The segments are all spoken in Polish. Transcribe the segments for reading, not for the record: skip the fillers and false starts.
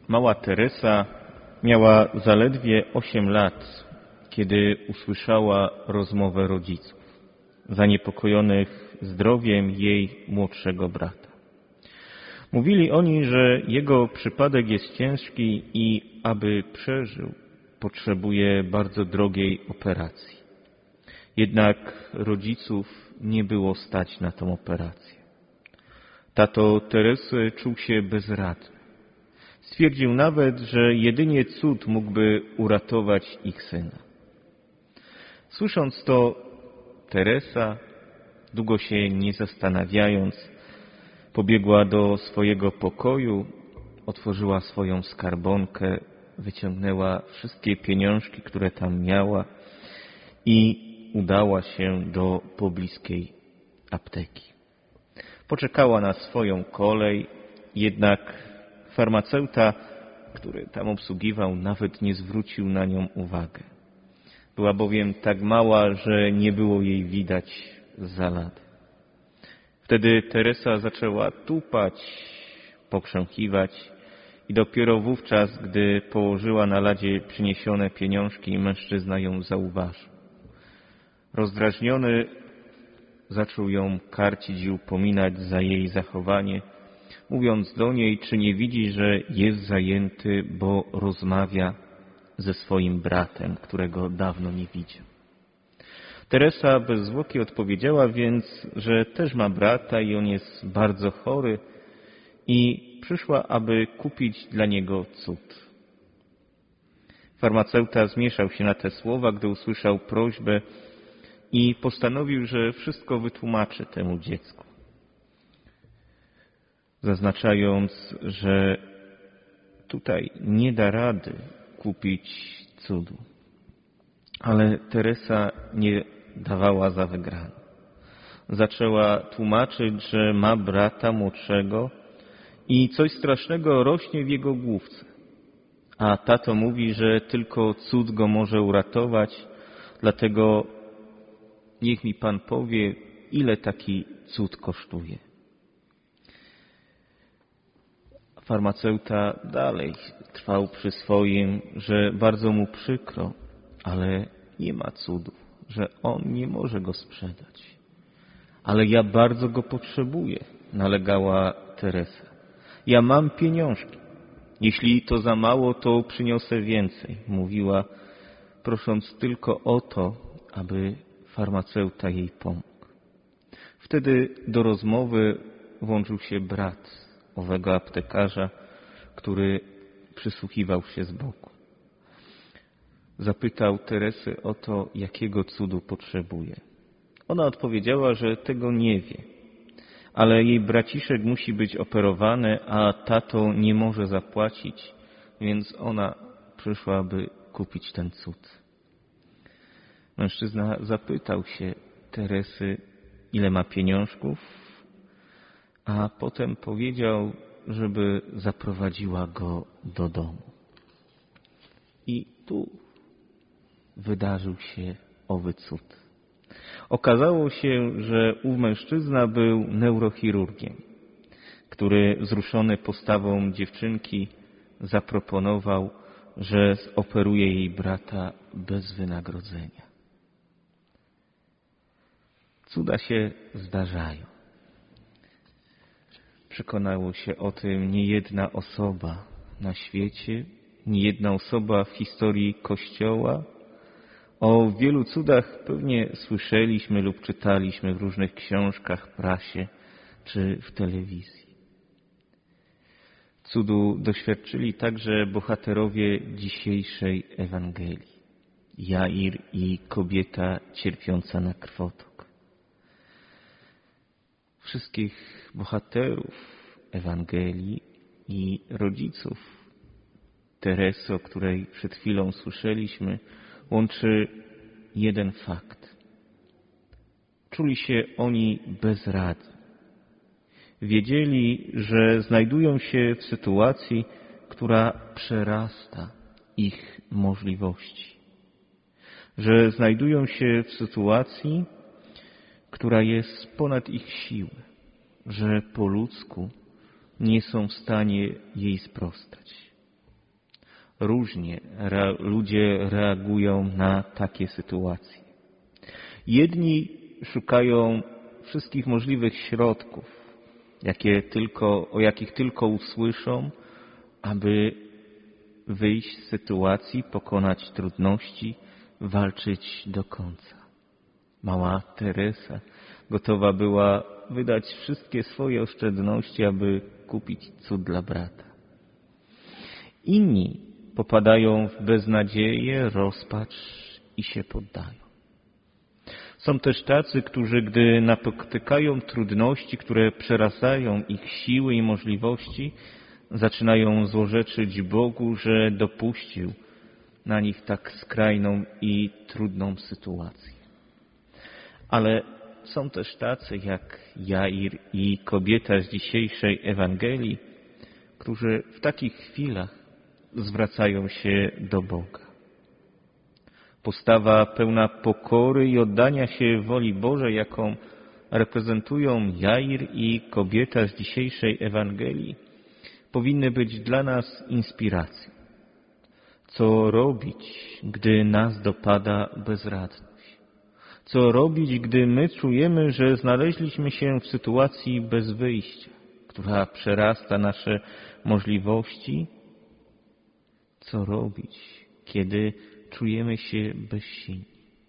Mała Teresa miała zaledwie 8 lat, kiedy usłyszała rozmowę rodziców, zaniepokojonych zdrowiem jej młodszego brata. Mówili oni, że jego przypadek jest ciężki i aby przeżył, potrzebuje bardzo drogiej operacji. Jednak rodziców nie było stać na tą operację. Tato Teresy czuł się bezradny. Stwierdził nawet, że jedynie cud mógłby uratować ich syna. Słysząc to, Teresa, długo się nie zastanawiając, pobiegła do swojego pokoju, otworzyła swoją skarbonkę, wyciągnęła wszystkie pieniążki, które tam miała i udała się do pobliskiej apteki. Poczekała na swoją kolej, jednak farmaceuta, który tam obsługiwał, nawet nie zwrócił na nią uwagę. Była bowiem tak mała, że nie było jej widać za lat. Wtedy Teresa zaczęła tupać, pokrzękiwać i dopiero wówczas, gdy położyła na ladzie przyniesione pieniążki, mężczyzna ją zauważył. Rozdrażniony zaczął ją karcić i upominać za jej zachowanie, mówiąc do niej, czy nie widzi, że jest zajęty, bo rozmawia ze swoim bratem, którego dawno nie widział. Teresa bez zwłoki odpowiedziała więc, że też ma brata i on jest bardzo chory i przyszła, aby kupić dla niego cud. Farmaceuta zmieszał się na te słowa, gdy usłyszał prośbę i postanowił, że wszystko wytłumaczy temu dziecku, zaznaczając, że tutaj nie da rady kupić cudu. Ale Teresa nie dawała za wygraną. Zaczęła tłumaczyć, że ma brata młodszego i coś strasznego rośnie w jego główce. A tato mówi, że tylko cud go może uratować, dlatego niech mi Pan powie, ile taki cud kosztuje. Farmaceuta dalej trwał przy swoim, że bardzo mu przykro, ale nie ma cudu, że on nie może go sprzedać. Ale ja bardzo go potrzebuję, nalegała Teresa. Ja mam pieniążki. Jeśli to za mało, to przyniosę więcej, mówiła, prosząc tylko o to, aby farmaceuta jej pomógł. Wtedy do rozmowy włączył się brat owego aptekarza, który przysłuchiwał się z boku. Zapytał Teresy o to, jakiego cudu potrzebuje. Ona odpowiedziała, że tego nie wie, ale jej braciszek musi być operowany, a tato nie może zapłacić, więc ona przyszła, by kupić ten cud. Mężczyzna zapytał się Teresy, ile ma pieniążków, a potem powiedział, żeby zaprowadziła go do domu. I tu wydarzył się owy cud. Okazało się, że ów mężczyzna był neurochirurgiem, który wzruszony postawą dziewczynki zaproponował, że zoperuje jej brata bez wynagrodzenia. Cuda się zdarzają. Przekonało się o tym niejedna osoba na świecie, niejedna osoba w historii Kościoła. O wielu cudach pewnie słyszeliśmy lub czytaliśmy w różnych książkach, prasie czy w telewizji. Cudu doświadczyli także bohaterowie dzisiejszej Ewangelii. Jair i kobieta cierpiąca na krwotok. Wszystkich bohaterów Ewangelii i rodziców Teresy, o której przed chwilą słyszeliśmy, łączy jeden fakt. Czuli się oni bezradni. Wiedzieli, że znajdują się w sytuacji, która przerasta ich możliwości. Że znajdują się w sytuacji, która jest ponad ich siły. Że po ludzku nie są w stanie jej sprostać. różnie ludzie reagują na takie sytuacje. Jedni szukają wszystkich możliwych środków, o jakich tylko usłyszą, aby wyjść z sytuacji, pokonać trudności, walczyć do końca. Mała Teresa gotowa była wydać wszystkie swoje oszczędności, aby kupić cud dla brata. Inni popadają w beznadzieję, rozpacz i się poddają. Są też tacy, którzy gdy napotykają trudności, które przerastają ich siły i możliwości, zaczynają złorzeczyć Bogu, że dopuścił na nich tak skrajną i trudną sytuację. Ale są też tacy jak Jair i kobieta z dzisiejszej Ewangelii, którzy w takich chwilach zwracają się do Boga. Postawa pełna pokory i oddania się woli Bożej, jaką reprezentują Jair i kobieta z dzisiejszej Ewangelii, powinny być dla nas inspiracją. Co robić, gdy nas dopada bezradność? Co robić, gdy my czujemy, że znaleźliśmy się w sytuacji bez wyjścia, która przerasta nasze możliwości? Co robić, kiedy czujemy się bezsilni?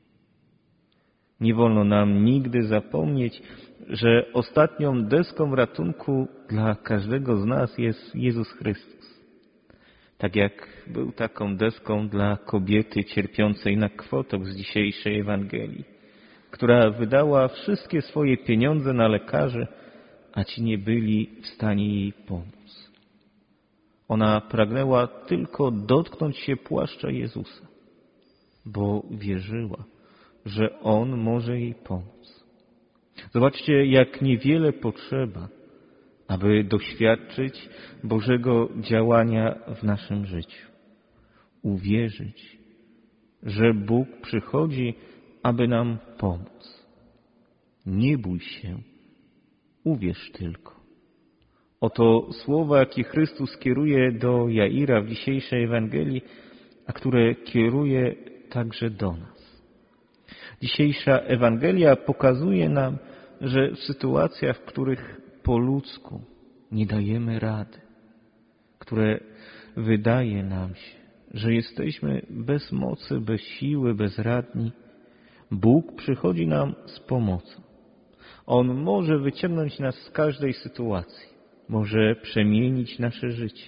Nie wolno nam nigdy zapomnieć, że ostatnią deską ratunku dla każdego z nas jest Jezus Chrystus. Tak jak był taką deską dla kobiety cierpiącej na kwotok z dzisiejszej Ewangelii, która wydała wszystkie swoje pieniądze na lekarzy, a ci nie byli w stanie jej pomóc. Ona pragnęła tylko dotknąć się płaszcza Jezusa, bo wierzyła, że On może jej pomóc. Zobaczcie, jak niewiele potrzeba, aby doświadczyć Bożego działania w naszym życiu. Uwierzyć, że Bóg przychodzi, aby nam pomóc. Nie bój się, uwierz tylko. Oto słowa, jakie Chrystus kieruje do Jaira w dzisiejszej Ewangelii, a które kieruje także do nas. Dzisiejsza Ewangelia pokazuje nam, że w sytuacjach, w których po ludzku nie dajemy rady, które wydaje nam się, że jesteśmy bez mocy, bez siły, bezradni, Bóg przychodzi nam z pomocą. On może wyciągnąć nas z każdej sytuacji, może przemienić nasze życie.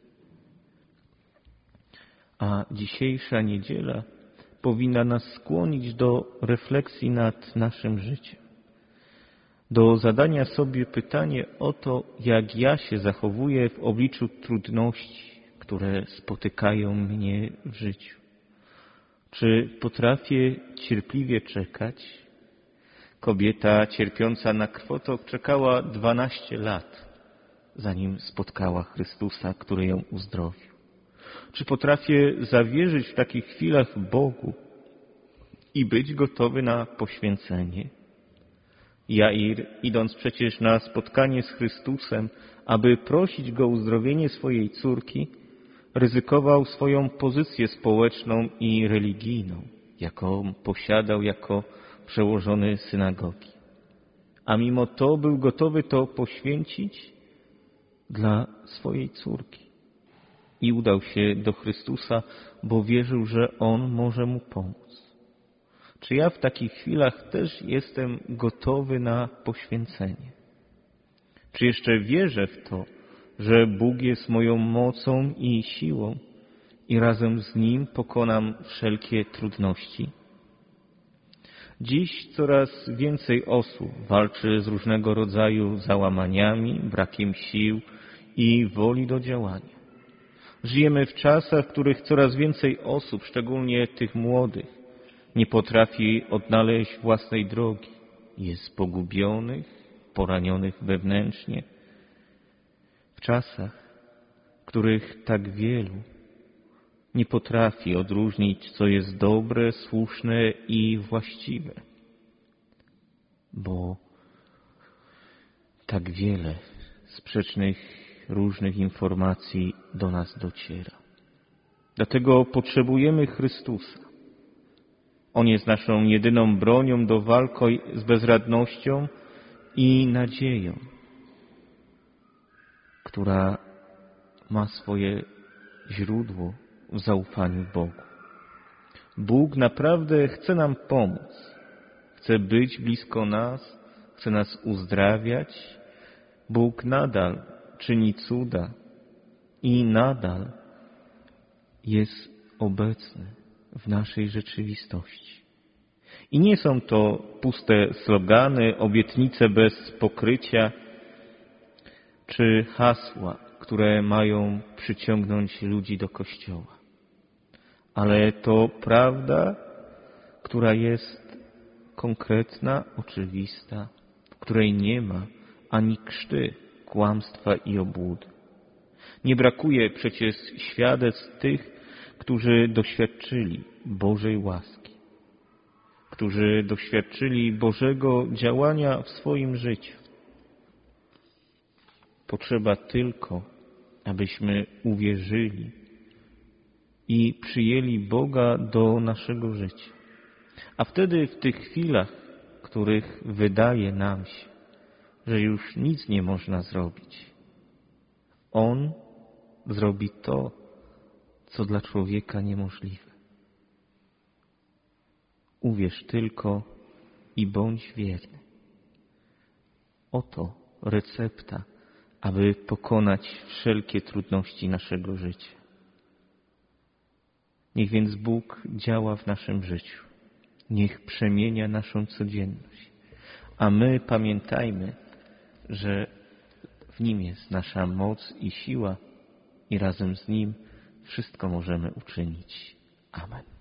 A dzisiejsza niedziela powinna nas skłonić do refleksji nad naszym życiem, do zadania sobie pytania o to, jak ja się zachowuję w obliczu trudności, które spotykają mnie w życiu. Czy potrafię cierpliwie czekać? Kobieta cierpiąca na krwotok czekała 12 lat, zanim spotkała Chrystusa, który ją uzdrowił. Czy potrafię zawierzyć w takich chwilach Bogu i być gotowy na poświęcenie? Jair, idąc przecież na spotkanie z Chrystusem, aby prosić Go o uzdrowienie swojej córki, ryzykował swoją pozycję społeczną i religijną, jaką posiadał jako przełożony synagogi. A mimo to był gotowy to poświęcić dla swojej córki. I udał się do Chrystusa, bo wierzył, że On może mu pomóc. Czy ja w takich chwilach też jestem gotowy na poświęcenie? Czy jeszcze wierzę w to, że Bóg jest moją mocą i siłą i razem z Nim pokonam wszelkie trudności? Dziś coraz więcej osób walczy z różnego rodzaju załamaniami, brakiem sił i woli do działania. Żyjemy w czasach, w których coraz więcej osób, szczególnie tych młodych, nie potrafi odnaleźć własnej drogi. Jest pogubionych, poranionych wewnętrznie. W czasach, w których tak wielu nie potrafi odróżnić, co jest dobre, słuszne i właściwe. Bo tak wiele sprzecznych różnych informacji do nas dociera. Dlatego potrzebujemy Chrystusa. On jest naszą jedyną bronią do walki z bezradnością i nadzieją, która ma swoje źródło w zaufaniu Bogu. Bóg naprawdę chce nam pomóc. Chce być blisko nas, chce nas uzdrawiać. Bóg nadal czyni cuda i nadal jest obecny w naszej rzeczywistości. I nie są to puste slogany, obietnice bez pokrycia, czy hasła, które mają przyciągnąć ludzi do Kościoła. Ale to prawda, która jest konkretna, oczywista, w której nie ma ani krzty kłamstwa i obłudy. Nie brakuje przecież świadectw tych, którzy doświadczyli Bożej łaski, którzy doświadczyli Bożego działania w swoim życiu. Potrzeba tylko, abyśmy uwierzyli i przyjęli Boga do naszego życia. A wtedy w tych chwilach, w których wydaje nam się, że już nic nie można zrobić, On zrobi to, co dla człowieka niemożliwe. Uwierz tylko i bądź wierny. Oto recepta, aby pokonać wszelkie trudności naszego życia. Niech więc Bóg działa w naszym życiu. Niech przemienia naszą codzienność. A my pamiętajmy, że w Nim jest nasza moc i siła i razem z Nim wszystko możemy uczynić. Amen.